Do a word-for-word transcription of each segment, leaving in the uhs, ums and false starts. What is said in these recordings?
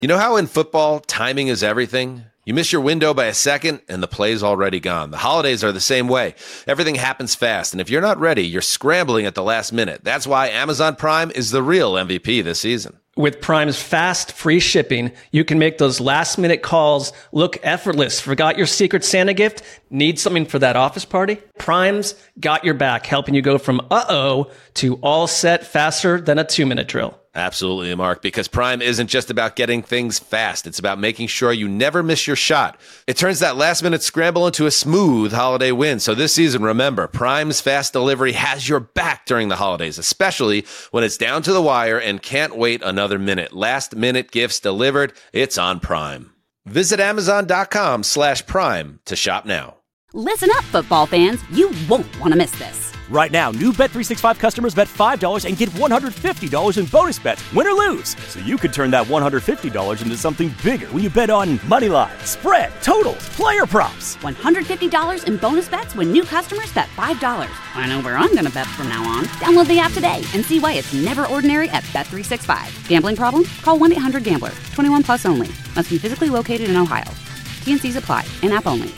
You know how in football, timing is everything? You miss your window by a second, and the play's already gone. The holidays are the same way. Everything happens fast, and if you're not ready, you're scrambling at the last minute. That's why Amazon Prime is the real M V P this season. With Prime's fast, free shipping, you can make those last-minute calls look effortless. Forgot your Secret Santa gift? Need something for that office party? Prime's got your back, helping you go from uh-oh to all set faster than a two-minute drill. Absolutely, Mark, because Prime isn't just about getting things fast. It's about making sure you never miss your shot. It turns that last-minute scramble into a smooth holiday win. So this season, remember, Prime's fast delivery has your back during the holidays, especially when it's down to the wire and can't wait another minute. Last-minute gifts delivered. It's on Prime. Visit Amazon.com slash Prime to shop now. Listen up, football fans. You won't want to miss this. Right now, new Bet three sixty-five customers bet five dollars and get one hundred fifty dollars in bonus bets, win or lose. So you could turn that one hundred fifty dollars into something bigger when you bet on money line, spread, totals, player props. one hundred fifty dollars in bonus bets when new customers bet five dollars. I know where I'm going to bet from now on. Download the app today and see why it's never ordinary at Bet three sixty-five. Gambling problem? Call one eight hundred gambler. twenty-one plus only. Must be physically located in Ohio. T and C's apply. In-app only.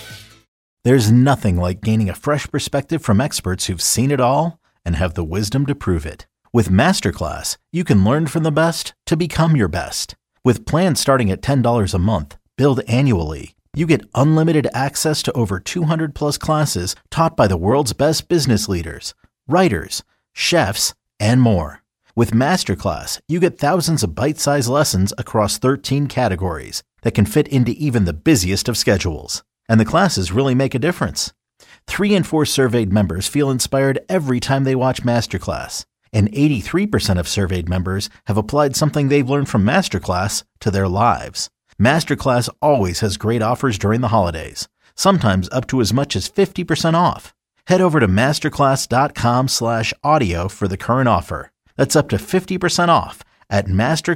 There's nothing like gaining a fresh perspective from experts who've seen it all and have the wisdom to prove it. With Masterclass, you can learn from the best to become your best. With plans starting at ten dollars a month, billed annually, you get unlimited access to over two hundred plus classes taught by the world's best business leaders, writers, chefs, and more. With Masterclass, you get thousands of bite-sized lessons across thirteen categories that can fit into even the busiest of schedules. And the classes really make a difference. Three in four surveyed members feel inspired every time they watch Masterclass. And eighty-three percent of surveyed members have applied something they've learned from Masterclass to their lives. Masterclass always has great offers during the holidays, sometimes up to as much as fifty percent off. Head over to masterclass.com slash audio for the current offer. That's up to fifty percent off at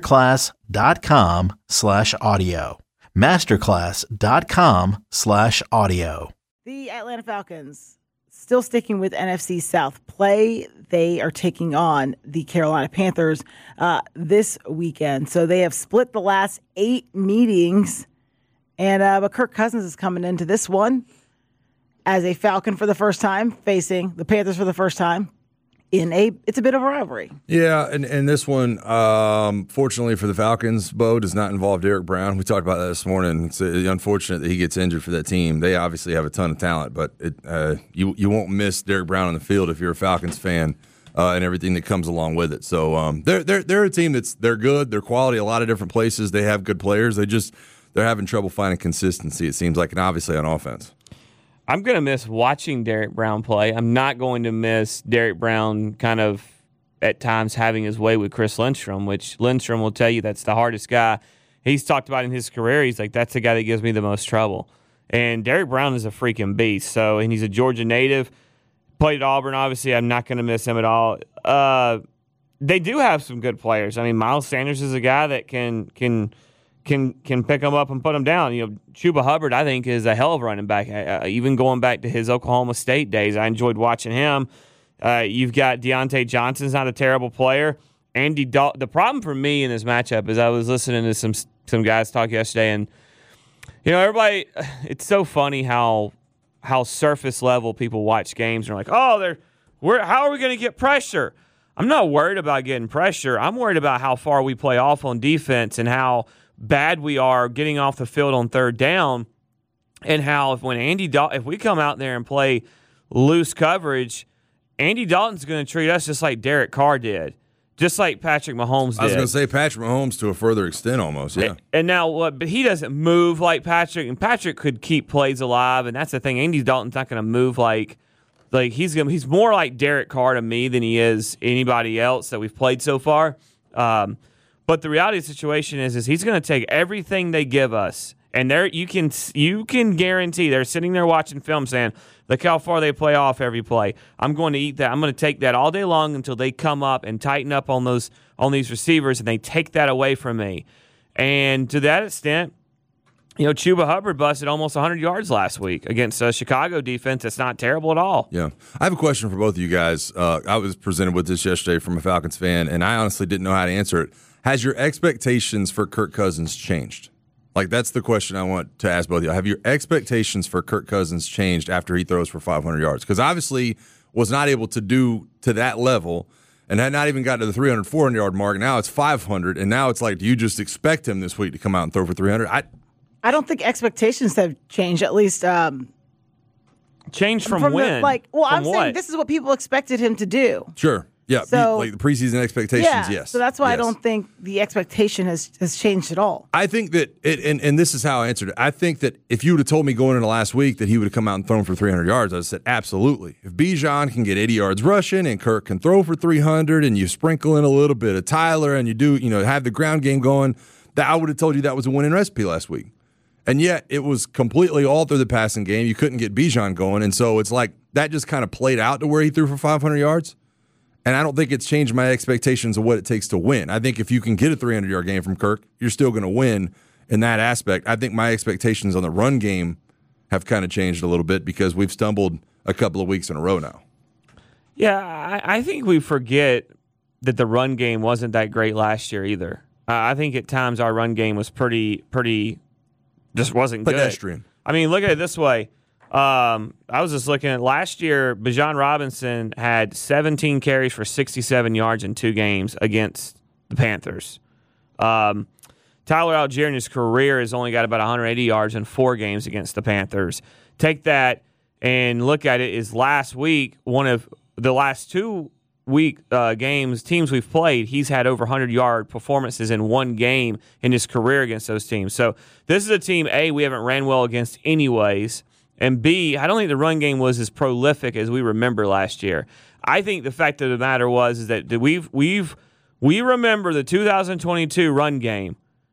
masterclass.com slash audio. Masterclass.com slash audio. The Atlanta Falcons, still sticking with N F C South play. They are taking on the Carolina Panthers uh, this weekend. So they have split the last eight meetings. And uh, but Kirk Cousins is coming into this one as a Falcon for the first time, facing the Panthers for the first time. In a, it's a bit of a rivalry. Yeah, and, and this one, um, fortunately for the Falcons, Bo, does not involve Derek Brown. We talked about that this morning. It's uh, unfortunate that he gets injured for that team. They obviously have a ton of talent, but it, uh, you you won't miss Derek Brown on the field if you're a Falcons fan uh, and everything that comes along with it. So um, they're they're they're a team that's they're good, they're quality, a lot of different places. They have good players. They just they're having trouble finding consistency. It seems like, and obviously on offense. I'm going to miss watching Derek Brown play. I'm not going to miss Derek Brown kind of at times having his way with Chris Lindstrom, which Lindstrom will tell you that's the hardest guy. He's talked about in his career. He's like, that's the guy that gives me the most trouble. And Derek Brown is a freaking beast. So, and he's a Georgia native. Played at Auburn, obviously. I'm not going to miss him at all. Uh, they do have some good players. I mean, Miles Sanders is a guy that can can – can can pick them up and put them down. You know, Chuba Hubbard, I think, is a hell of a running back. Uh, even going back to his Oklahoma State days, I enjoyed watching him. Uh, you've got Deontay Johnson's not a terrible player. Andy Dal- the problem for me in this matchup is I was listening to some some guys talk yesterday, and you know, everybody. It's so funny how how surface level people watch games and are like, oh, they're we're how are we going to get pressure? I'm not worried about getting pressure. I'm worried about how far we play off on defense and how bad we are getting off the field on third down, and how if when Andy Dal- if we come out there and play loose coverage, Andy Dalton's going to treat us just like Derek Carr did, just like Patrick Mahomes did. I was going to say Patrick Mahomes to a further extent almost, yeah. And, and now what? But he doesn't move like Patrick, and Patrick could keep plays alive, and that's the thing. Andy Dalton's not going to move like like he's going. He's more like Derek Carr to me than he is anybody else that we've played so far. Um, But the reality of the situation is, is he's going to take everything they give us, and there you can you can guarantee they're sitting there watching film saying, look how far they play off every play. I'm going to eat that. I'm going to take that all day long until they come up and tighten up on those on these receivers, and they take that away from me. And to that extent, you know, Chuba Hubbard busted almost one hundred yards last week against a Chicago defense that's not terrible at all. Yeah. I have a question for both of you guys. Uh, I was presented with this yesterday from a Falcons fan, and I honestly didn't know how to answer it. Has your expectations for Kirk Cousins changed? Like, that's the question I want to ask both of you. Have your expectations for Kirk Cousins changed after he throws for five hundred yards? Because obviously was not able to do to that level and had not even got to the three hundred, four hundred yard mark. Now it's five hundred, and now it's like, do you just expect him this week to come out and throw for three hundred? I I don't think expectations have changed, at least. Um, changed from, from when? The, like, well, from I'm what? saying this is what people expected him to do. Sure. Yeah, So- like the preseason expectations, Yeah, yes. so that's why I Yes. don't think the expectation has, has changed at all. I think that, it, and, and this is how I answered it. I think that if you would have told me going into last week that he would have come out and thrown for three hundred yards, I would have said, absolutely. If Bijan can get eighty yards rushing and Kirk can throw for three hundred and you sprinkle in a little bit of Tyler and you do, you know, have the ground game going, that I would have told you that was a winning recipe last week. And yet it was completely all through the passing game. You couldn't get Bijan going. And so it's like that just kind of played out to where he threw for five hundred yards. And I don't think it's changed my expectations of what it takes to win. I think if you can get a three hundred yard game from Kirk, you're still going to win in that aspect. I think my expectations on the run game have kind of changed a little bit because we've stumbled a couple of weeks in a row now. Yeah, I, I think we forget that the run game wasn't that great last year either. Uh, I think at times our run game was pretty, pretty, just wasn't good. Pedestrian. I mean, look at it this way. Um, I was just looking at last year, Bijan Robinson had seventeen carries for sixty-seven yards in two games against the Panthers. Um, Tyler Algier in his career has only got about one hundred eighty yards in four games against the Panthers. Take that and look at it is last week, one of the last two week uh, games, teams we've played, he's had over one hundred yard performances in one game in his career against those teams. So this is a team, A, we haven't ran well against anyways. And B, I don't think the run game was as prolific as we remember last year. I think the fact of the matter was is that we've we've we remember the two thousand twenty-two run game,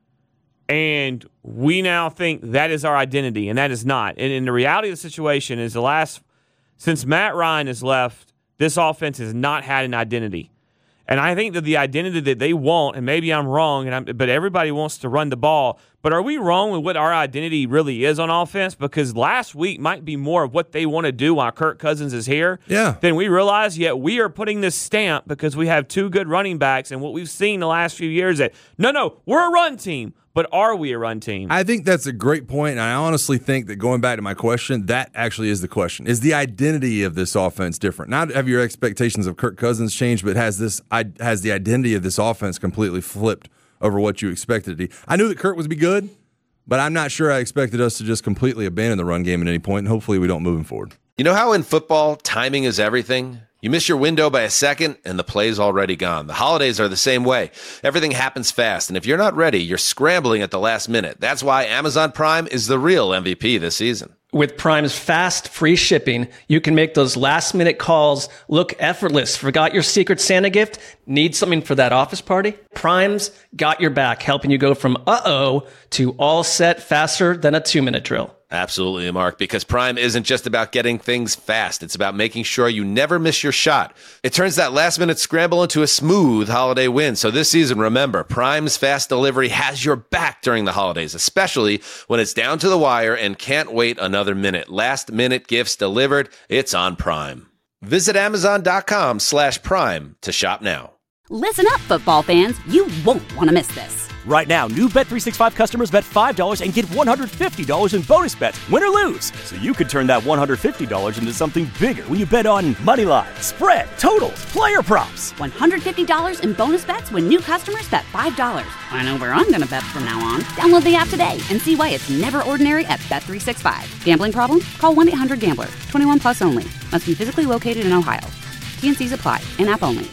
and we now think that is our identity, and that is not. And, and the reality of the situation is the last since Matt Ryan has left, this offense has not had an identity. And I think that the identity that they want, and maybe I'm wrong, and I'm, but everybody wants to run the ball. But are we wrong with what our identity really is on offense? Because last week might be more of what they want to do while Kirk Cousins is here Yeah. than we realize. Yet we are putting this stamp because we have two good running backs, and what we've seen the last few years that, no, no, we're a run team. But are we a run team? I think that's a great point, and I honestly think that going back to my question, that actually is the question. Is the identity of this offense different? Not have your expectations of Kirk Cousins changed, but has this has the identity of this offense completely flipped over what you expected it to be? I knew that Kirk was be good, but I'm not sure I expected us to just completely abandon the run game at any point, and hopefully we don't moving forward. You know how in football, timing is everything? You miss your window by a second, and the play's already gone. The holidays are the same way. Everything happens fast, and if you're not ready, you're scrambling at the last minute. That's why Amazon Prime is the real M V P this season. With Prime's fast, free shipping, you can make those last-minute calls look effortless. Forgot your Secret Santa gift? Need something for that office party? Prime's got your back, helping you go from uh-oh to all set faster than a two-minute drill. Absolutely, Mark, because Prime isn't just about getting things fast. It's about making sure you never miss your shot. It turns that last-minute scramble into a smooth holiday win. So this season, remember, Prime's fast delivery has your back during the holidays, especially when it's down to the wire and can't wait another minute. Last-minute gifts delivered, it's on Prime. Visit Amazon.com slash Prime to shop now. Listen up, football fans. You won't want to miss this. Right now, new Bet three sixty-five customers bet five dollars and get one hundred fifty dollars in bonus bets, win or lose. So you could turn that one hundred fifty dollars into something bigger when you bet on money line, spread, totals, player props. one hundred fifty dollars in bonus bets when new customers bet five dollars. I know where I'm going to bet from now on. Download the app today and see why it's never ordinary at Bet three sixty-five. Gambling problem? Call one eight hundred gambler. twenty-one plus only. Must be physically located in Ohio. T and C's apply. In-app only.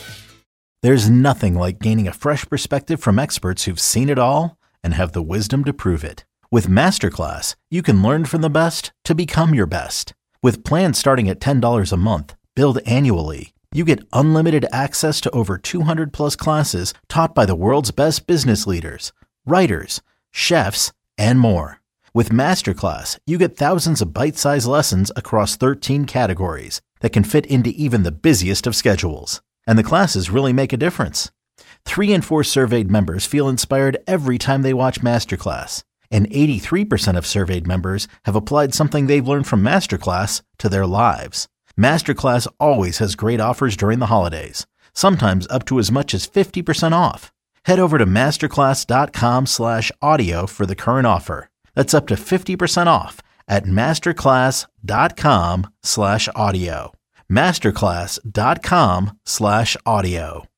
There's nothing like gaining a fresh perspective from experts who've seen it all and have the wisdom to prove it. With Masterclass, you can learn from the best to become your best. With plans starting at ten dollars a month, billed annually, you get unlimited access to over two hundred plus classes taught by the world's best business leaders, writers, chefs, and more. With Masterclass, you get thousands of bite-sized lessons across thirteen categories that can fit into even the busiest of schedules. And the classes really make a difference. Three in four surveyed members feel inspired every time they watch Masterclass. And eighty-three percent of surveyed members have applied something they've learned from Masterclass to their lives. Masterclass always has great offers during the holidays, sometimes up to as much as fifty percent off. Head over to masterclass.com slash audio for the current offer. That's up to fifty percent off at masterclass.com slash audio. masterclass.com slash audio.